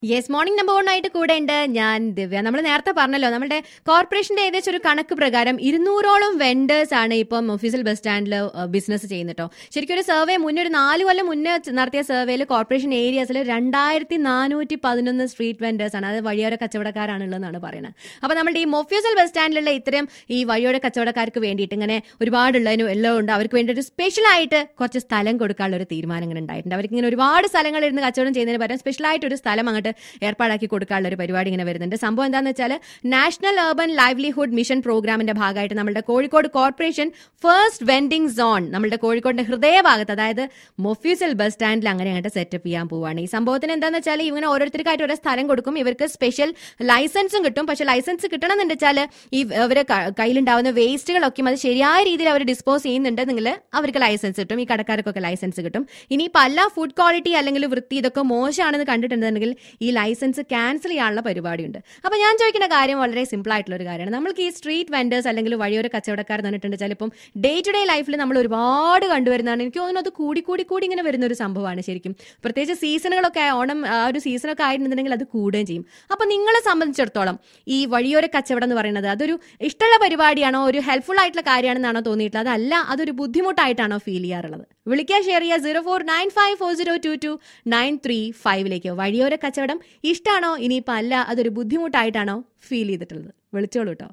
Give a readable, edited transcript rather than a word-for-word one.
Yes, morning number 1 ആയിട്ട് കൂടെ ഉണ്ട് ഞാൻ ദിവ്യ. നമ്മൾ നേരത്തെ പറഞ്ഞല്ലോ, നമ്മുടെ കോർപ്പറേഷന്റെ ഏകദേശം ഒരു കണക്ക് പ്രകാരം 200ഓളം വെൻഡേഴ്സ് ആണ് ഇപ്പം ഒഫീഷ്യൽ ബസ് സ്റ്റാൻഡിൽ ബിസിനസ് ചെയ്യുന്നത് കേട്ടോ. ശരിക്കും ഒരു സർവേ മുന്നേ ഒരു 4 കൊല്ലം മുന്നേ നടത്തിയ സർവേയിൽ കോർപ്പറേഷൻ ഏരിയാസിൽ 2411 സ്ട്രീറ്റ് വെൻഡേഴ്സ് ആണ്, അത് വഴിയോര കച്ചവടക്കാരാണുള്ളതെന്നാണ് പറയുന്നത്. അപ്പൊ നമ്മുടെ ഈ ഒഫീഷ്യൽ ബസ് സ്റ്റാൻഡിലുള്ള ഇത്രയും ഈ വഴിയോര കച്ചവടക്കാർക്ക് വേണ്ടിയിട്ട് ഇങ്ങനെ ഒരുപാടുള്ളതിനും എല്ലാം ഉണ്ട്, അവർക്ക് വേണ്ടി ഒരു സ്പെഷ്യൽ ആയിട്ട് കുറച്ച് സ്ഥലം കൊടുക്കാനുള്ള ഒരു തീരുമാനം ഇങ്ങനെ ഉണ്ടായിട്ടുണ്ട്. അവർക്ക് ഇങ്ങനെ ഒരുപാട് സ്ഥലങ്ങളിൽ ഇരുന്ന് കച്ചവടം ചെയ്യുന്നതിന് പകരം സ്പെഷ്യൽ ആയിട്ട് ഒരു സ്ഥലം അങ്ങോട്ട് ഏർപ്പാടാക്കി കൊടുക്കാനുള്ള ഒരു പരിപാടി ഇങ്ങനെ വരുന്നുണ്ട്. സംഭവം എന്താണെന്ന് വെച്ചാൽ നാഷണൽ അർബൻ ലൈവ്ലിഹുഡ് മിഷൻ പ്രോഗ്രാമിന്റെ ഭാഗമായിട്ട് നമ്മുടെ Kozhikode corporation first vending zone നമ്മുടെ കോഴിക്കോടിന്റെ ഹൃദയഭാഗത്ത്, അതായത് മൊഫ്യൂസൽ ബസ് സ്റ്റാൻഡിൽ അങ്ങനെ അങ്ങോട്ട് സെറ്റപ്പ് ചെയ്യാൻ പോവാണ്. ഈ സംഭവത്തിന് എന്താണെന്ന് വെച്ചാൽ ഇങ്ങനെ ഓരോരുത്തർക്കായിട്ട് ഓരോ സ്ഥലം കൊടുക്കും, ഇവർക്ക് സ്പെഷ്യൽ ലൈസൻസും കിട്ടും. പക്ഷെ ലൈസൻസ് കിട്ടണമെന്ന് വെച്ചാൽ ഈ അവരെ കയ്യിലുണ്ടാവുന്ന വേസ്റ്റുകളൊക്കെ അത് ശരിയായ രീതിയിൽ അവർ ഡിസ്പോസ് ചെയ്യുന്നുണ്ടെങ്കിൽ അവർക്ക് ലൈസൻസ് കിട്ടും, ഈ കടക്കാർക്കൊക്കെ ലൈസൻസ് കിട്ടും. ഇനി പല ഫുഡ് ക്വാളിറ്റി അല്ലെങ്കിൽ വൃത്തി ഇതൊക്കെ മോശമാണെന്ന് കണ്ടിട്ടുണ്ടെങ്കിൽ ഈ ലൈസൻസ് ക്യാൻസൽ ചെയ്യാനുള്ള പരിപാടിയുണ്ട്. അപ്പൊ ഞാൻ ചോദിക്കുന്ന കാര്യം വളരെ സിമ്പിൾ ആയിട്ടുള്ള ഒരു കാര്യമാണ്. നമ്മൾക്ക് ഈ സ്ട്രീറ്റ് വെൻഡേഴ്സ് അല്ലെങ്കിൽ വഴിയോര കച്ചവടക്കാർ തന്നിട്ടുണ്ട് ചിലപ്പം ഡേ ടു ഡേ ലൈഫിൽ നമ്മൾ ഒരുപാട് കണ്ടുവരുന്നതാണ്. എനിക്ക് തോന്നുന്നു അത് കൂടി ഇങ്ങനെ വരുന്ന ഒരു സംഭവമാണ് ശരിക്കും. പ്രത്യേകിച്ച് സീസണുകളൊക്കെ, ഓണം ആ ഒരു സീസണൊക്കെ ആയിരുന്നുണ്ടെങ്കിൽ അത് കൂടുകയും ചെയ്യും. അപ്പൊ നിങ്ങളെ സംബന്ധിച്ചിടത്തോളം ഈ വഴിയോര കച്ചവടം എന്ന് പറയുന്നത് അതൊരു ഇഷ്ടമുള്ള പരിപാടിയാണോ, ഒരു ഹെൽപ്ഫുൾ ആയിട്ടുള്ള കാര്യമാണെന്നാണോ തോന്നിയിട്ടുള്ളത്, അതല്ല അതൊരു ബുദ്ധിമുട്ടായിട്ടാണോ ഫീൽ ചെയ്യാറുള്ളത്? വിളിക്കുക, ഷെയർ ചെയ്യുക 0495402293 വഴിയോര കച്ചവടം ഇഷ്ടമാണോ, ഇനിയിപ്പോൾ അല്ല അതൊരു ബുദ്ധിമുട്ടായിട്ടാണോ ഫീൽ ചെയ്തിട്ടുള്ളത്? വിളിച്ചോളൂ കേട്ടോ.